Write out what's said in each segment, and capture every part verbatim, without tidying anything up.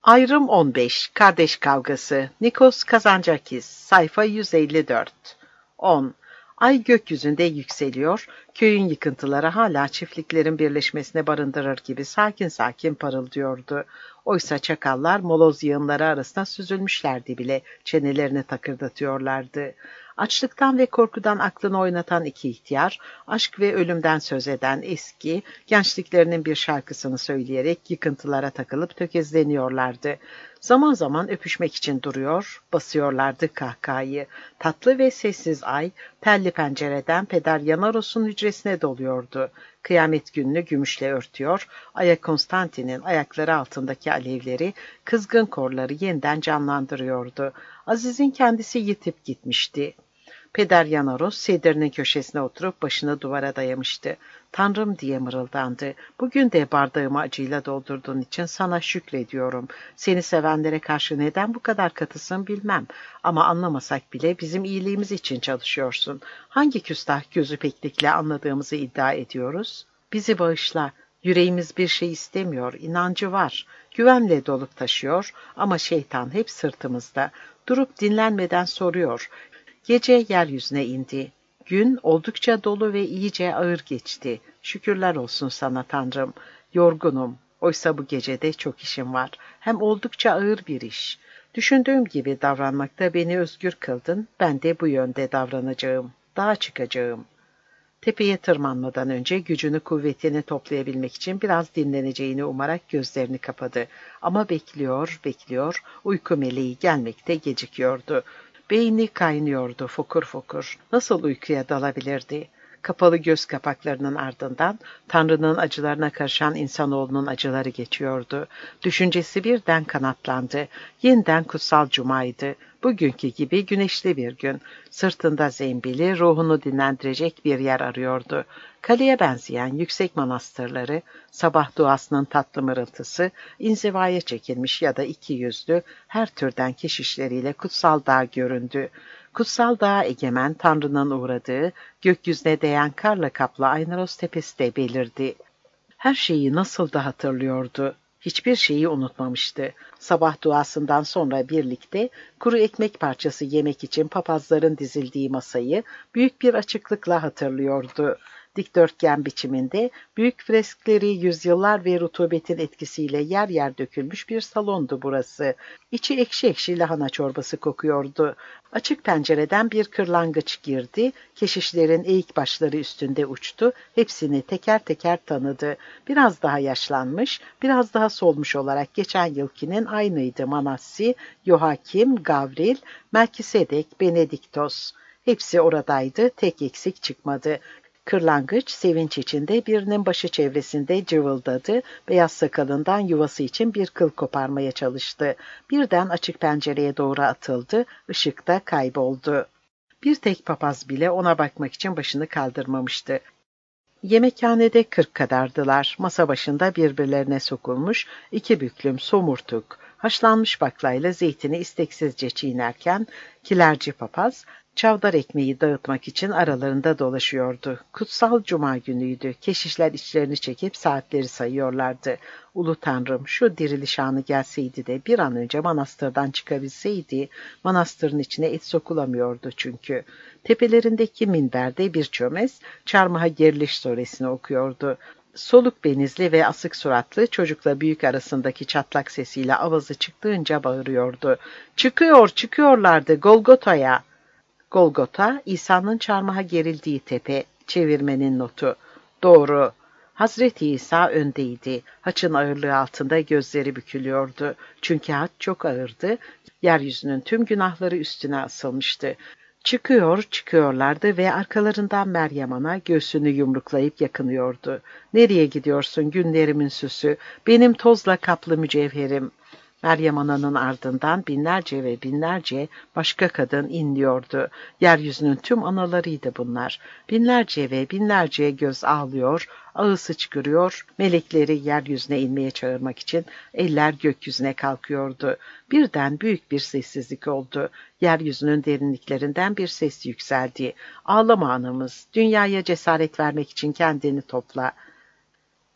Ayrım on beş. Kardeş kavgası. Nikos Kazantzakis. Sayfa yüz elli dört. on. Ay gökyüzünde yükseliyor, köyün yıkıntıları hala çiftliklerin birleşmesine barındırır gibi sakin sakin parıldıyordu. Oysa çakallar moloz yığınları arasına süzülmüşlerdi bile, çenelerini takırdatıyorlardı. Açlıktan ve korkudan aklını oynatan iki ihtiyar, aşk ve ölümden söz eden eski, gençliklerinin bir şarkısını söyleyerek yıkıntılara takılıp tökezleniyorlardı. Zaman zaman öpüşmek için duruyor, basıyorlardı kahkahayı. Tatlı ve sessiz ay, telli pencereden Peder Yanaros'un hücresine doluyordu. Kıyamet gününü gümüşle örtüyor, Aya Konstantin'in ayakları altındaki alevleri, kızgın korları yeniden canlandırıyordu. Aziz'in kendisi yitip gitmişti. Peder Yanaros sedirinin köşesine oturup başını duvara dayamıştı. Tanrım diye mırıldandı. Bugün de bardağımı acıyla doldurduğun için sana şükrediyorum. Seni sevenlere karşı neden bu kadar katısın bilmem. Ama anlamasak bile bizim iyiliğimiz için çalışıyorsun. Hangi küstah gözü peklikle anladığımızı iddia ediyoruz? Bizi bağışla. Yüreğimiz bir şey istemiyor, inancı var. Güvenle dolup taşıyor ama şeytan hep sırtımızda. Durup dinlenmeden soruyor. Gece yeryüzüne indi. Gün oldukça dolu ve iyice ağır geçti. Şükürler olsun sana Tanrım. Yorgunum. Oysa bu gecede çok işim var. Hem oldukça ağır bir iş. Düşündüğüm gibi davranmakta beni özgür kıldın. Ben de bu yönde davranacağım. Dağa çıkacağım. Tepeye tırmanmadan önce gücünü kuvvetini toplayabilmek için biraz dinleneceğini umarak gözlerini kapadı. Ama bekliyor, bekliyor, uyku meleği gelmekte gecikiyordu. Beyni kaynıyordu fokur fokur. Nasıl uykuya dalabilirdi? Kapalı göz kapaklarının ardından Tanrı'nın acılarına karışan insanoğlunun acıları geçiyordu. Düşüncesi birden kanatlandı. Yeniden kutsal cumaydı. Bugünkü gibi güneşli bir gün. Sırtında zembili, ruhunu dinlendirecek bir yer arıyordu. Kaleye benzeyen yüksek manastırları, sabah duasının tatlı mırıltısı, inzivaya çekilmiş ya da iki yüzlü her türden keşişleriyle kutsal dağ göründü. Kutsal dağa egemen Tanrı'nın uğradığı, gökyüzüne değen karla kaplı Aynaros tepesi de belirdi. Her şeyi nasıl da hatırlıyordu. Hiçbir şeyi unutmamıştı. Sabah duasından sonra birlikte kuru ekmek parçası yemek için papazların dizildiği masayı büyük bir açıklıkla hatırlıyordu. Dikdörtgen biçiminde büyük freskleri yüzyıllar ve rutubetin etkisiyle yer yer dökülmüş bir salondu burası. İçi ekşi ekşi lahana çorbası kokuyordu. Açık pencereden bir kırlangıç girdi, keşişlerin eğik başları üstünde uçtu, hepsini teker teker tanıdı. Biraz daha yaşlanmış, biraz daha solmuş olarak geçen yılkinin aynıydı Manassi, Yohakim, Gavril, Melkisedek, Benediktos. Hepsi oradaydı, tek eksik çıkmadı. Kırlangıç sevinç içinde birinin başı çevresinde cıvıldadı, beyaz sakalından yuvası için bir kıl koparmaya çalıştı. Birden açık pencereye doğru atıldı, ışıkta kayboldu. Bir tek papaz bile ona bakmak için başını kaldırmamıştı. Yemekhanede kırk kadardılar. Masa başında birbirlerine sokulmuş iki büklüm somurtuk, haşlanmış baklayla zeytini isteksizce çiğnerken kilerci papaz çavdar ekmeği dağıtmak için aralarında dolaşıyordu. Kutsal cuma günüydü. Keşişler içlerini çekip saatleri sayıyorlardı. Ulu Tanrım, şu diriliş anı gelseydi de bir an önce manastırdan çıkabilseydi. Manastırın içine et sokulamıyordu çünkü. Tepelerindeki minberde bir çömez çarmıha geriliş suresini okuyordu. Soluk benizli ve asık suratlı çocukla büyük arasındaki çatlak sesiyle avazı çıktığınca bağırıyordu. Çıkıyor, çıkıyorlardı Golgota'ya. Golgota, İsa'nın çarmıha gerildiği tepe, çevirmenin notu. Doğru. Hazreti İsa öndeydi. Haçın ağırlığı altında gözleri bükülüyordu. Çünkü haç çok ağırdı. Yeryüzünün tüm günahları üstüne asılmıştı. Çıkıyor, çıkıyorlardı ve arkalarından Meryem Ana göğsünü yumruklayıp yakınıyordu. Nereye gidiyorsun günlerimin süsü, benim tozla kaplı mücevherim? Meryem Ana'nın ardından binlerce ve binlerce başka kadın inliyordu. Yeryüzünün tüm analarıydı bunlar. Binlerce ve binlerce göz ağlıyor, ağız sıçkırıyor, melekleri yeryüzüne inmeye çağırmak için eller gökyüzüne kalkıyordu. Birden büyük bir sessizlik oldu. Yeryüzünün derinliklerinden bir ses yükseldi. Ağlama anamız, dünyaya cesaret vermek için kendini topla.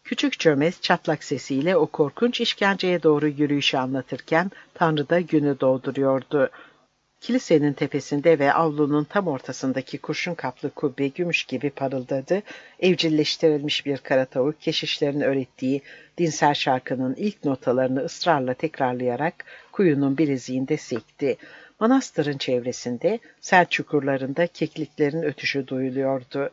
Küçük çömez çatlak sesiyle o korkunç işkenceye doğru yürüyüşü anlatırken Tanrı da günü doğduruyordu. Kilisenin tepesinde ve avlunun tam ortasındaki kurşun kaplı kubbe gümüş gibi parıldadı. Evcilleştirilmiş bir kara tavuk keşişlerin öğrettiği dinsel şarkının ilk notalarını ısrarla tekrarlayarak kuyunun bileziğinde sekti. Manastırın çevresinde, sel çukurlarında kekliklerin ötüşü duyuluyordu.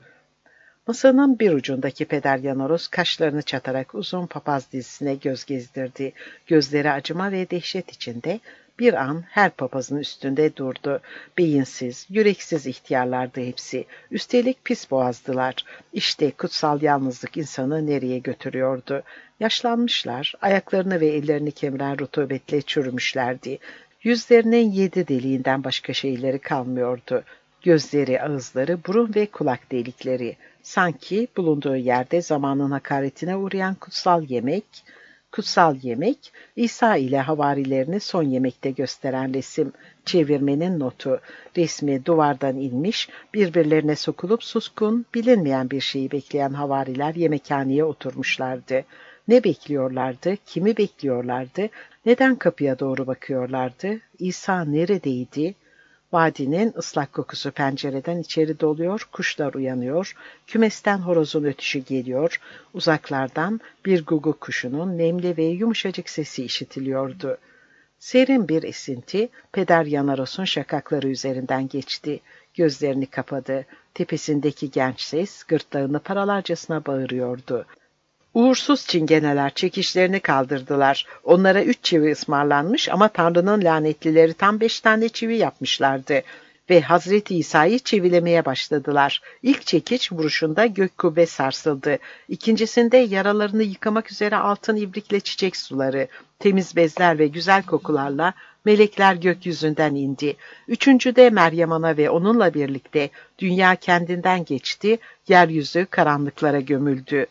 Masanın bir ucundaki Peder Yanoros kaşlarını çatarak uzun papaz dizisine göz gezdirdi. Gözleri acıma ve dehşet içinde bir an her papazın üstünde durdu. Beyinsiz, yüreksiz ihtiyarlardı hepsi. Üstelik pis boğazdılar. İşte kutsal yalnızlık insanı nereye götürüyordu? Yaşlanmışlar, ayaklarını ve ellerini kemiren rutubetle çürümüşlerdi. Yüzlerinin yedi deliğinden başka şeyleri kalmıyordu. Gözleri, ağızları, burun ve kulak delikleri. Sanki bulunduğu yerde zamanın hakaretine uğrayan kutsal yemek, kutsal yemek, İsa ile havarilerini son yemekte gösteren resim, çevirmenin notu, resmi duvardan inmiş, birbirlerine sokulup suskun, bilinmeyen bir şeyi bekleyen havariler yemekhaneye oturmuşlardı. Ne bekliyorlardı, kimi bekliyorlardı, neden kapıya doğru bakıyorlardı, İsa neredeydi? Vadinin ıslak kokusu pencereden içeri doluyor, kuşlar uyanıyor, kümesten horozun ötüşü geliyor, uzaklardan bir gugu kuşunun nemli ve yumuşacık sesi işitiliyordu. Serin bir esinti, Peder Yanaros'un şakakları üzerinden geçti. Gözlerini kapadı. Tepesindeki genç ses, gırtlağını paralarcasına bağırıyordu. Uğursuz çingeneler çekişlerini kaldırdılar. Onlara üç çivi ısmarlanmış ama Tanrı'nın lanetlileri tam beş tane çivi yapmışlardı. Ve Hazreti İsa'yı çivilemeye başladılar. İlk çekiç vuruşunda gök kubbe sarsıldı. İkincisinde yaralarını yıkamak üzere altın ibrikle çiçek suları, temiz bezler ve güzel kokularla melekler gökyüzünden indi. Üçüncüde Meryem Ana ve onunla birlikte dünya kendinden geçti, yeryüzü karanlıklara gömüldü.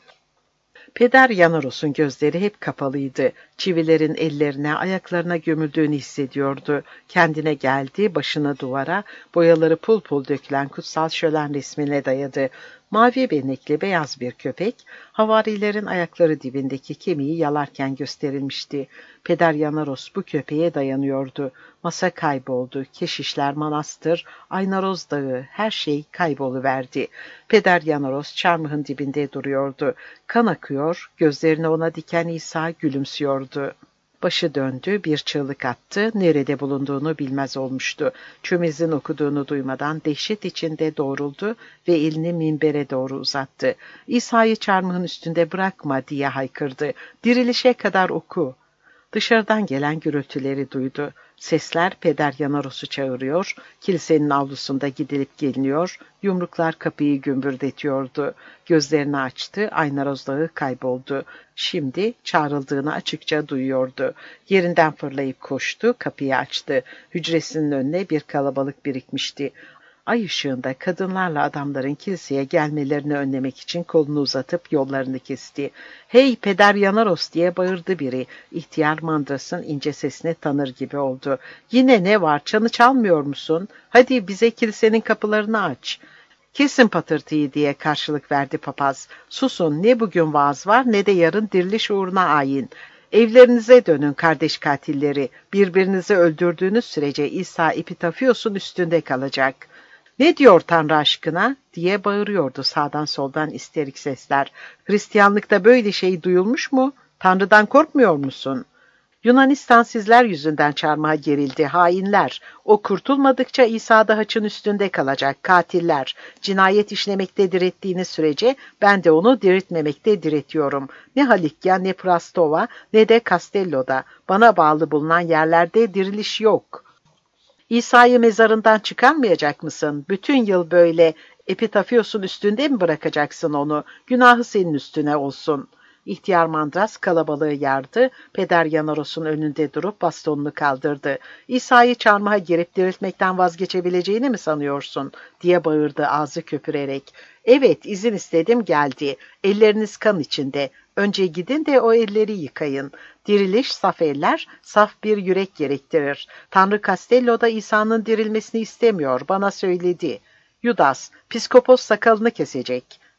Peder Yanaros'un gözleri hep kapalıydı. Çivilerin ellerine, ayaklarına gömüldüğünü hissediyordu. Kendine geldi, başını duvara, boyaları pul pul dökülen kutsal şölen resmine dayadı. Mavi benekli beyaz bir köpek, havarilerin ayakları dibindeki kemiği yalarken gösterilmişti. Peder Yanaros bu köpeğe dayanıyordu. Masa kayboldu, keşişler, manastır, Aynaroz dağı, her şey kayboluverdi. Peder Yanaros çarmıhın dibinde duruyordu. Kan akıyor, gözlerini ona diken İsa gülümsüyordu. Başı döndü, bir çığlık attı, nerede bulunduğunu bilmez olmuştu. Çömez'in okuduğunu duymadan dehşet içinde doğruldu ve elini minbere doğru uzattı. İsa'yı çarmıhın üstünde bırakma diye haykırdı. Dirilişe kadar oku. Dışarıdan gelen gürültüleri duydu. Sesler Peder Yanaros'u çağırıyor, kilisenin avlusunda gidilip geliniyor, yumruklar kapıyı gümbürdetiyordu. Gözlerini açtı, Aynaroz dağı kayboldu. Şimdi çağrıldığını açıkça duyuyordu. Yerinden fırlayıp koştu, kapıyı açtı. Hücresinin önüne bir kalabalık birikmişti. Ay ışığında kadınlarla adamların kiliseye gelmelerini önlemek için kolunu uzatıp yollarını kesti. "Hey Peder Yanaros!" diye bağırdı biri. İhtiyar Mandras'ın ince sesini tanır gibi oldu. "Yine ne var? Çanı çalmıyor musun? Hadi bize kilisenin kapılarını aç." "Kesin patırtıyı!" diye karşılık verdi papaz. "Susun, ne bugün vaaz var ne de yarın diriliş uğruna ayin. Evlerinize dönün kardeş katilleri. Birbirinizi öldürdüğünüz sürece İsa Epitafios'un üstünde kalacak." "Ne diyor Tanrı aşkına?" diye bağırıyordu sağdan soldan isterik sesler. "Hristiyanlıkta böyle şey duyulmuş mu? Tanrı'dan korkmuyor musun?" "Yunanistan sizler yüzünden çarmıha gerildi, hainler. O kurtulmadıkça İsa da haçın üstünde kalacak, katiller. Cinayet işlemekte direttiğiniz sürece ben de onu diriltmemekte diretiyorum. Ne Halikya, ne Prastova, ne de Castello'da. Bana bağlı bulunan yerlerde diriliş yok." "İsa'yı mezarından çıkarmayacak mısın? Bütün yıl böyle Epitafios'un üstünde mi bırakacaksın onu? Günahı senin üstüne olsun." İhtiyar Mandras kalabalığı yardı, Peder Yanaros'un önünde durup bastonunu kaldırdı. "İsa'yı çarmıha gerip diriltmekten vazgeçebileceğini mi sanıyorsun?" diye bağırdı ağzı köpürerek. "Evet, izin istedim geldi. Elleriniz kan içinde. Önce gidin de o elleri yıkayın. Diriliş saf eller, saf bir yürek gerektirir. Tanrı Castello'da İsa'nın dirilmesini istemiyor, bana söyledi. Yudas, psikopos sakalını kesecek."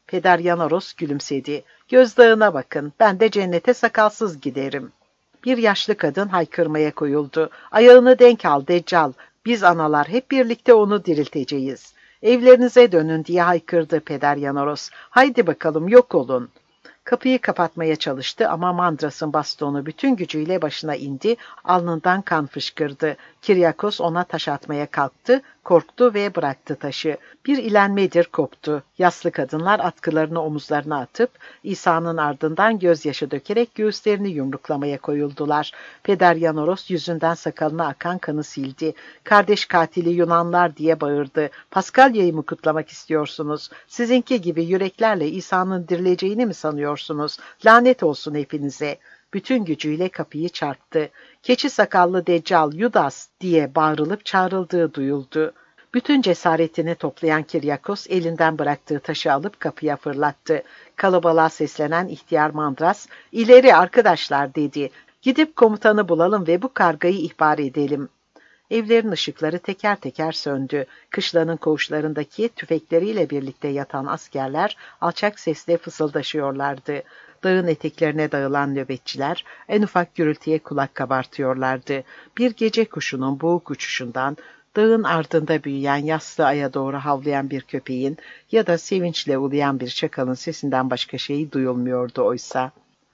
Peder Yanaros gülümsedi. Gözdağına bakın, ben de cennete sakalsız giderim. Bir yaşlı kadın haykırmaya koyuldu. Ayağını denk al Deccal, biz analar hep birlikte onu dirilteceğiz. Evlerinize dönün diye haykırdı Peder Yanaros. Haydi bakalım yok olun. Kapıyı kapatmaya çalıştı ama Mandras'ın bastonu bütün gücüyle başına indi, alnından kan fışkırdı. Kiryakos ona taş atmaya kalktı, korktu ve bıraktı taşı. Bir ilenmedir koptu. Yaslı kadınlar atkılarını omuzlarına atıp İsa'nın ardından gözyaşı dökerek göğüslerini yumruklamaya koyuldular. Peder Yanoros yüzünden sakalına akan kanı sildi. Kardeş katili Yunanlar diye bağırdı. Paskalya'yı mı kutlamak istiyorsunuz? Sizinki gibi yüreklerle İsa'nın dirileceğini mi sanıyorsunuz? Lanet olsun hepinize. Bütün gücüyle kapıyı çarptı. Keçi sakallı Deccal, Yudas diye bağırılıp çağrıldığı duyuldu. Bütün cesaretini toplayan Kiryakos elinden bıraktığı taşı alıp kapıya fırlattı. Kalabalığa seslenen ihtiyar Mandras, "İleri arkadaşlar," dedi. "Gidip komutanı bulalım ve bu kargayı ihbar edelim." Evlerin ışıkları teker teker söndü. Kışlanın koğuşlarındaki tüfekleriyle birlikte yatan askerler alçak sesle fısıldaşıyorlardı. Dağın eteklerine dağılan nöbetçiler en ufak gürültüye kulak kabartıyorlardı. Bir gece kuşunun boğuk uçuşundan, dağın ardında büyüyen yassı aya doğru havlayan bir köpeğin ya da sevinçle uluyan bir çakalın sesinden başka şey duyulmuyordu oysa.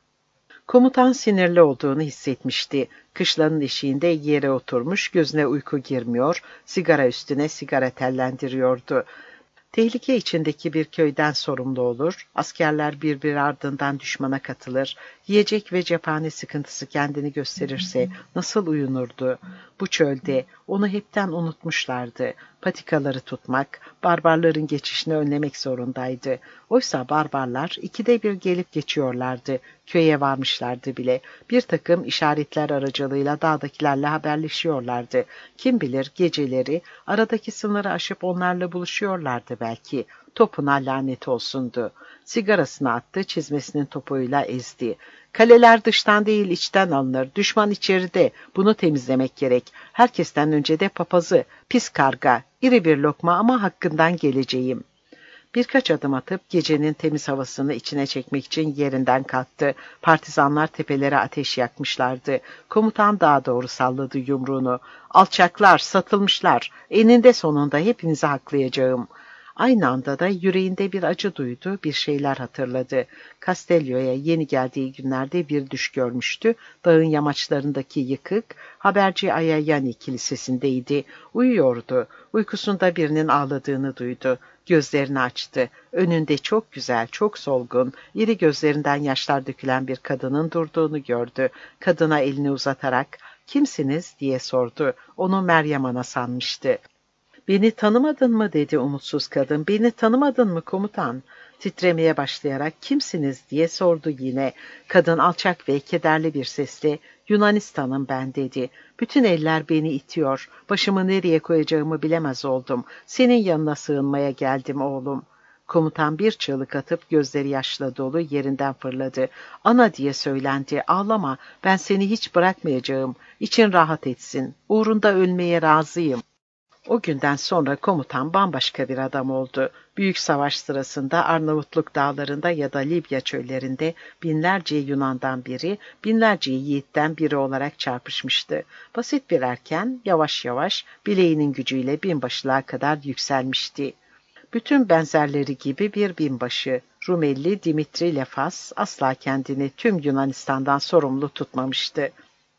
Komutan sinirli olduğunu hissetmişti. Kışlanın eşiğinde yere oturmuş, gözüne uyku girmiyor, sigara üstüne sigara tellendiriyordu. Tehlike içindeki bir köyden sorumlu olur, askerler birbiri ardından düşmana katılır, yiyecek ve cephane sıkıntısı kendini gösterirse nasıl uyunurdu? Bu çölde onu hepten unutmuşlardı. Patikaları tutmak, barbarların geçişini önlemek zorundaydı. Oysa barbarlar ikide bir gelip geçiyorlardı. Köye varmışlardı bile. Bir takım işaretler aracılığıyla dağdakilerle haberleşiyorlardı. Kim bilir geceleri aradaki sınırı aşıp onlarla buluşuyorlardı belki. Topuna lanet olsundu. Sigarasını attı, çizmesinin topuğuyla ezdi. Kaleler dıştan değil içten alınır. Düşman içeride. Bunu temizlemek gerek. Herkesten önce de papazı. Pis karga. İri bir lokma ama hakkından geleceğim. Birkaç adım atıp gecenin temiz havasını içine çekmek için yerinden kalktı. Partizanlar tepelere ateş yakmışlardı. Komutan daha doğru salladı yumruğunu. "Alçaklar, satılmışlar. Eninde sonunda hepinizi haklayacağım." Aynı anda da yüreğinde bir acı duydu, bir şeyler hatırladı. Castello'ya yeni geldiği günlerde bir düş görmüştü. Dağın yamaçlarındaki yıkık, haberci Ayayani kilisesindeydi. Uyuyordu. Uykusunda birinin ağladığını duydu. Gözlerini açtı. Önünde çok güzel, çok solgun, iri gözlerinden yaşlar dökülen bir kadının durduğunu gördü. Kadına elini uzatarak, "Kimsiniz?" diye sordu. Onu Meryem Ana sanmıştı. "Beni tanımadın mı?" dedi umutsuz kadın. "Beni tanımadın mı komutan?" Titremeye başlayarak "Kimsiniz?" diye sordu yine. Kadın alçak ve kederli bir sesle "Yunanistan'ım ben," dedi. "Bütün eller beni itiyor. Başımı nereye koyacağımı bilemez oldum. Senin yanına sığınmaya geldim oğlum." Komutan bir çığlık atıp gözleri yaşla dolu yerinden fırladı. "Ana," diye söylendi. "Ağlama, ben seni hiç bırakmayacağım. İçin rahat etsin. Uğrunda ölmeye razıyım." O günden sonra komutan bambaşka bir adam oldu. Büyük savaş sırasında Arnavutluk dağlarında ya da Libya çöllerinde binlerce Yunan'dan biri, binlerce yiğitten biri olarak çarpışmıştı. Basit bir erken, yavaş yavaş bileğinin gücüyle binbaşılığa kadar yükselmişti. Bütün benzerleri gibi bir binbaşı, Rumeli Dimitri Lefas asla kendini tüm Yunanistan'dan sorumlu tutmamıştı.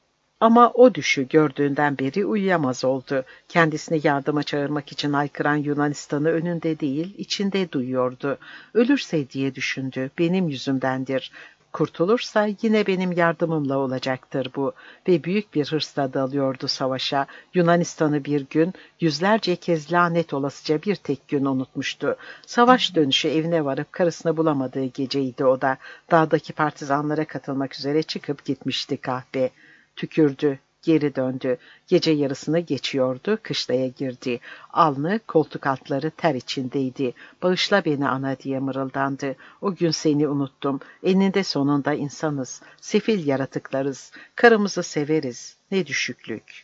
Ama o düşü gördüğünden beri uyuyamaz oldu. Kendisini yardıma çağırmak için haykıran Yunanistan'ı önünde değil, içinde duyuyordu. Ölürse diye düşündü, benim yüzümdendir. Kurtulursa yine benim yardımımla olacaktır bu. Ve büyük bir hırsla dalıyordu savaşa. Yunanistan'ı bir gün, yüzlerce kez lanet olasıca bir tek gün unutmuştu. Savaş dönüşü evine varıp karısını bulamadığı geceydi o da. Dağdaki partizanlara katılmak üzere çıkıp gitmişti kahpe. Tükürdü, geri döndü. Gece yarısını geçiyordu, kışlaya girdi. Alnı, koltuk altları ter içindeydi. "Bağışla beni ana," diye mırıldandı. "O gün seni unuttum. Eninde sonunda insanız. Sefil yaratıklarız. Karımızı severiz. Ne düşüklük."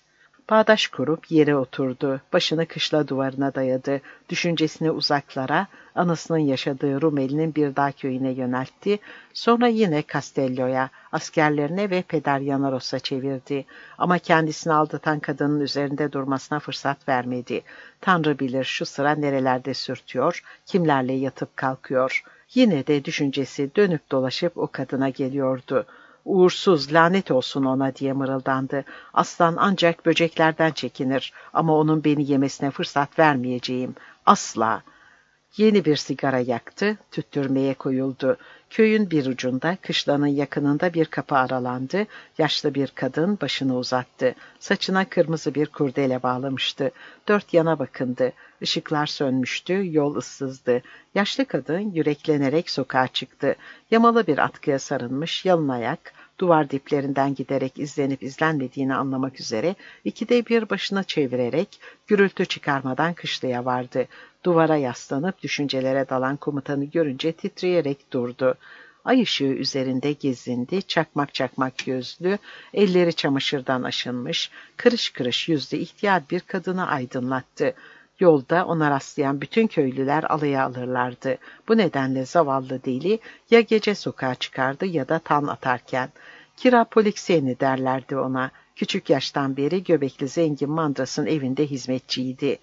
Bağdaş kurup yere oturdu. Başını kışla duvarına dayadı. Düşüncesini uzaklara, anasının yaşadığı Rumeli'nin bir dağ köyüne yöneltti. Sonra yine Castello'ya, askerlerine ve Peder Yanaros'a çevirdi. Ama kendisini aldatan kadının üzerinde durmasına fırsat vermedi. Tanrı bilir şu sıra nerelerde sürtüyor, kimlerle yatıp kalkıyor. Yine de düşüncesi dönüp dolaşıp o kadına geliyordu. Uğursuz, lanet olsun ona diye mırıldandı. Aslan ancak böceklerden çekinir ama onun beni yemesine fırsat vermeyeceğim. Asla. Yeni bir sigara yaktı, tüttürmeye koyuldu. Köyün bir ucunda, kışlanın yakınında bir kapı aralandı. Yaşlı bir kadın başını uzattı. Saçına kırmızı bir kurdele bağlamıştı. Dört yana bakındı. Işıklar sönmüştü, yol ıssızdı. Yaşlı kadın yüreklenerek sokağa çıktı. Yamalı bir atkıya sarılmış, yalın ayak, duvar diplerinden giderek izlenip izlenmediğini anlamak üzere ikide bir başına çevirerek gürültü çıkarmadan kışlaya vardı. Duvara yaslanıp düşüncelere dalan komutanı görünce titreyerek durdu. Ay ışığı üzerinde gezindi, çakmak çakmak gözlü, elleri çamaşırdan aşınmış, kırış kırış yüzlü ihtiyar bir kadını aydınlattı. Yolda ona rastlayan bütün köylüler alaya alırlardı. Bu nedenle zavallı deli ya gece sokağa çıkardı ya da tan atarken. Kira Polikseni derlerdi ona. Küçük yaştan beri göbekli zengin Mandras'ın evinde hizmetçiydi.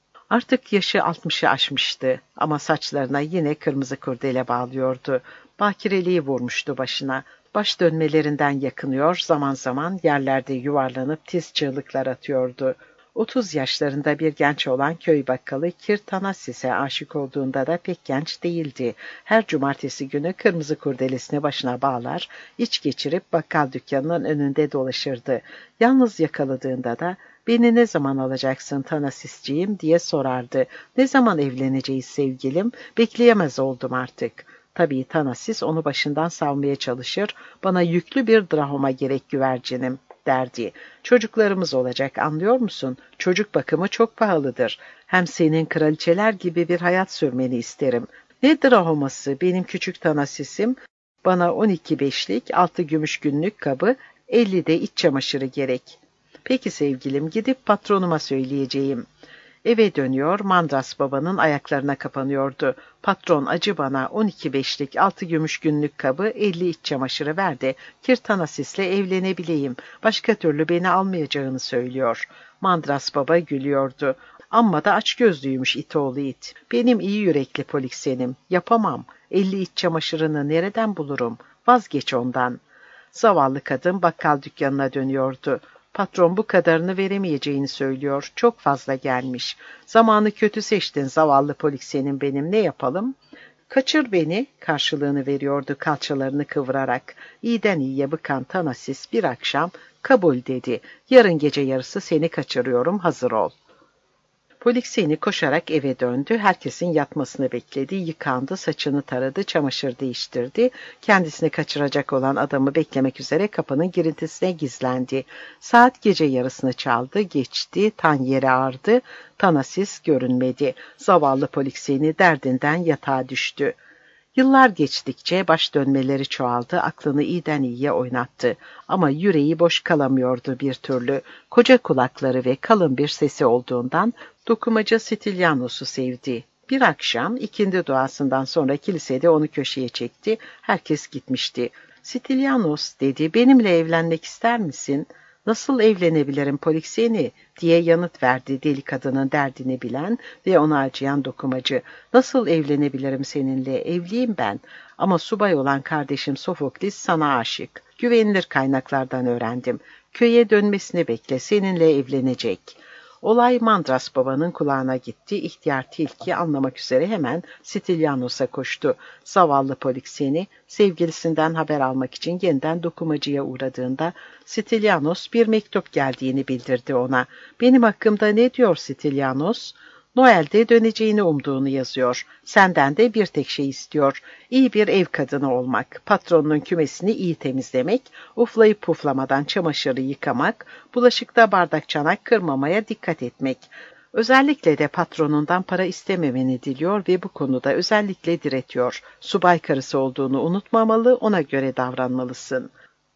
Artık yaşı altmışı aşmıştı ama saçlarına yine kırmızı kurdele bağlıyordu. Bakireliği vurmuştu başına. Baş dönmelerinden yakınıyor, zaman zaman yerlerde yuvarlanıp tiz çığlıklar atıyordu. Otuz yaşlarında bir genç olan köy bakkalı Kirtanasis'e aşık olduğunda da pek genç değildi. Her cumartesi günü kırmızı kurdelesini başına bağlar, iç geçirip bakkal dükkanının önünde dolaşırdı. Yalnız yakaladığında da "Beni ne zaman alacaksın Tanasisciğim?" diye sorardı. "Ne zaman evleneceğiz sevgilim? Bekleyemez oldum artık." Tabii Tanasis onu başından savmaya çalışır, "Bana yüklü bir drahoma gerek güvercinim." derdi. "Çocuklarımız olacak, anlıyor musun? Çocuk bakımı çok pahalıdır. Hem senin kraliçeler gibi bir hayat sürmeni isterim. Ne drahoması benim küçük Tanasis'im? Bana on iki beşlik altı gümüş günlük kabı, elli de iç çamaşırı gerek." "Peki sevgilim, gidip patronuma söyleyeceğim." Eve dönüyor, Mandras babanın ayaklarına kapanıyordu. "Patron, acı bana, on iki beşlik altı gümüş günlük kabı, elli iç çamaşırı ver de Kirtanasis'le evlenebileyim. Başka türlü beni almayacağını söylüyor." Mandras baba gülüyordu. "Amma da açgözlüymüş it oğlu it. Benim iyi yürekli Poliksenim. Yapamam. Elli iç çamaşırını nereden bulurum? Vazgeç ondan." Zavallı kadın bakkal dükkanına dönüyordu. "Patron bu kadarını veremeyeceğini söylüyor. Çok fazla gelmiş. Zamanı kötü seçtin zavallı Poliksenin benim. Ne yapalım?" "Kaçır beni," karşılığını veriyordu kalçalarını kıvırarak. İyiden iyiye bıkan Tanasis bir akşam "Kabul," dedi. "Yarın gece yarısı seni kaçırıyorum, hazır ol." Polikseni koşarak eve döndü. Herkesin yatmasını bekledi. Yıkandı, saçını taradı, çamaşır değiştirdi. Kendisini kaçıracak olan adamı beklemek üzere kapının girintisine gizlendi. Saat gece yarısını çaldı, geçti, tan yere ağardı. Tanasis görünmedi. Zavallı Polikseni derdinden yatağa düştü. Yıllar geçtikçe baş dönmeleri çoğaldı, aklını iyiden iyiye oynattı. Ama yüreği boş kalamıyordu bir türlü. Koca kulakları ve kalın bir sesi olduğundan dokumacı Stilianos'u sevdi. Bir akşam ikindi duasından sonra kilisede onu köşeye çekti, herkes gitmişti. "Stilianos," dedi, "benimle evlenmek ister misin?" "Nasıl evlenebilirim Polikseni?" diye yanıt verdi deli kadının derdini bilen ve ona acıyan dokumacı. "Nasıl evlenebilirim seninle? Evliyim ben. Ama subay olan kardeşim Sofoklis sana aşık. Güvenilir kaynaklardan öğrendim. Köye dönmesini bekle, seninle evlenecek." Olay Mandras babanın kulağına gitti. İhtiyar tilki anlamak üzere hemen Stilianos'a koştu. Zavallı Polikseni sevgilisinden haber almak için yeniden dokumacıya uğradığında Stilianos bir mektup geldiğini bildirdi ona. "Benim hakkımda ne diyor Stilianos?" "Noel'de döneceğini umduğunu yazıyor. Senden de bir tek şey istiyor. İyi bir ev kadını olmak, patronunun kümesini iyi temizlemek, uflayıp puflamadan çamaşırı yıkamak, bulaşıkta bardak çanak kırmamaya dikkat etmek. Özellikle de patronundan para istememeni diliyor ve bu konuda özellikle diretiyor. Subay karısı olduğunu unutmamalı, ona göre davranmalısın."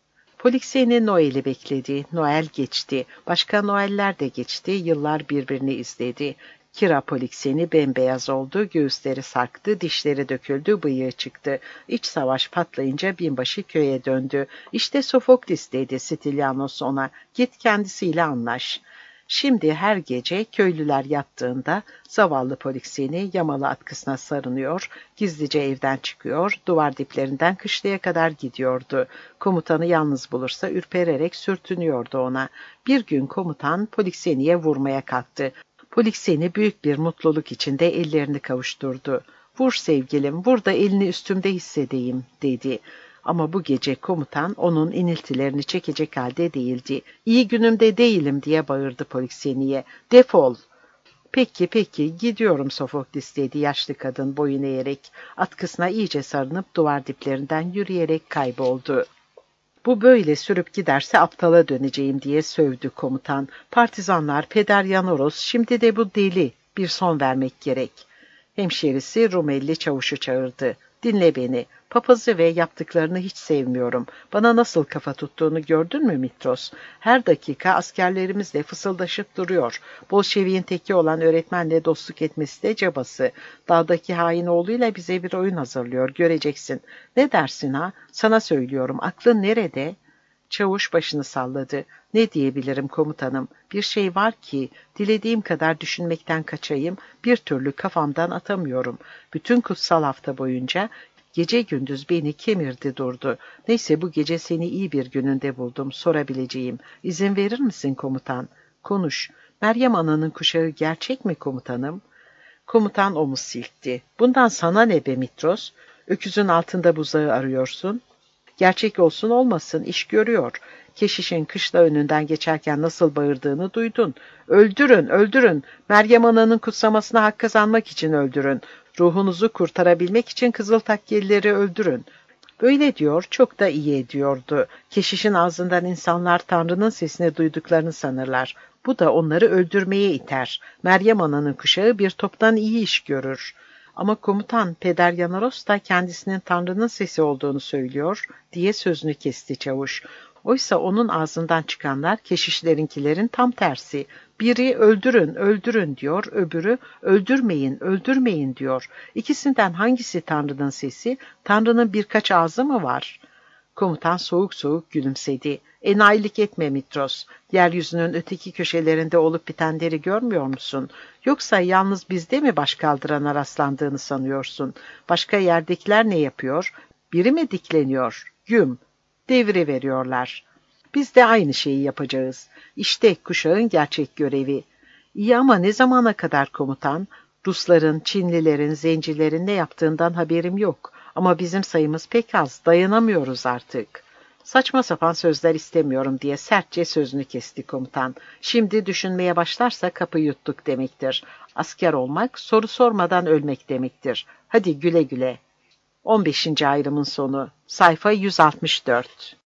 Polixeni Noel'i bekledi. Noel geçti. Başka Noel'ler de geçti. Yıllar birbirini izledi. Kira Polixeni bembeyaz oldu, göğüsleri sarktı, dişleri döküldü, bıyığı çıktı. İç savaş patlayınca binbaşı köye döndü. İşte Sofoklis dedi Stylianos ona, git kendisiyle anlaş. Şimdi her gece köylüler yattığında zavallı Polixeni yamalı atkısına sarınıyor, gizlice evden çıkıyor, duvar diplerinden kışlaya kadar gidiyordu. Komutanı yalnız bulursa ürpererek sürtünüyordu ona. Bir gün komutan Polixeni'ye vurmaya kalktı. Polixeni büyük bir mutluluk içinde ellerini kavuşturdu. "Vur sevgilim, vur da elini üstümde hissedeyim," dedi. Ama bu gece komutan onun iniltilerini çekecek halde değildi. "İyi günümde değilim," diye bağırdı Polixeni'ye. "Defol!" "Peki, peki, gidiyorum Sofoklis," dedi yaşlı kadın boyun eğerek. Atkısına iyice sarınıp duvar diplerinden yürüyerek kayboldu. "Bu böyle sürüp giderse aptala döneceğim," diye sövdü komutan. "Partizanlar, Peder Yanoros, şimdi de bu deli. Bir son vermek gerek." Hemşerisi Rumelli çavuşu çağırdı. "Dinle beni. Papazı ve yaptıklarını hiç sevmiyorum. Bana nasıl kafa tuttuğunu gördün mü Mitros? Her dakika askerlerimizle fısıldaşıp duruyor. Bolşevik'in teki olan öğretmenle dostluk etmesi de cabası. Dağdaki hain oğluyla bize bir oyun hazırlıyor. Göreceksin. Ne dersin ha? Sana söylüyorum. Aklın nerede?" Çavuş başını salladı. "Ne diyebilirim komutanım? Bir şey var ki dilediğim kadar düşünmekten kaçayım, bir türlü kafamdan atamıyorum. Bütün kutsal hafta boyunca gece gündüz beni kemirdi durdu. Neyse bu gece seni iyi bir gününde buldum, sorabileceğim. İzin verir misin komutan?" "Konuş. Meryem Ana'nın kuşağı gerçek mi komutanım?" Komutan omuz silkti. "Bundan sana ne be Mitros? Öküzün altında buzağı arıyorsun. Gerçek olsun olmasın iş görüyor. Keşişin kışla önünden geçerken nasıl bağırdığını duydun. Öldürün, öldürün. Meryem Ana'nın kutsamasına hak kazanmak için öldürün. Ruhunuzu kurtarabilmek için Kızıl Takkelileri öldürün." Böyle diyor, çok da iyi ediyordu. Keşişin ağzından insanlar Tanrı'nın sesini duyduklarını sanırlar. Bu da onları öldürmeye iter. Meryem Ana'nın kuşağı bir toptan iyi iş görür. "Ama komutan, Peder Yanoros da kendisinin Tanrı'nın sesi olduğunu söylüyor," diye sözünü kesti çavuş. Oysa onun ağzından çıkanlar keşişlerinkilerin tam tersi. Biri "öldürün, öldürün," diyor, öbürü "öldürmeyin, öldürmeyin," diyor. İkisinden hangisi Tanrı'nın sesi? Tanrı'nın birkaç ağzı mı var? Komutan soğuk soğuk gülümsedi. "Enayilik etme Mitros. Yeryüzünün öteki köşelerinde olup bitenleri görmüyor musun? Yoksa yalnız bizde mi baş kaldırana rastlandığını sanıyorsun? Başka yerdekiler ne yapıyor? Biri mi dikleniyor? Güm. Devri veriyorlar. Biz de aynı şeyi yapacağız. İşte kuşağın gerçek görevi." "İyi ama ne zamana kadar komutan? Rusların, Çinlilerin, Zencilerin ne yaptığından haberim yok. Ama bizim sayımız pek az, dayanamıyoruz artık." "Saçma sapan sözler istemiyorum," diye sertçe sözünü kesti komutan. "Şimdi düşünmeye başlarsa kapı yuttuk demektir. Asker olmak, soru sormadan ölmek demektir. Hadi güle güle." on beşinci ayrımın sonu. Sayfa yüz altmış dört.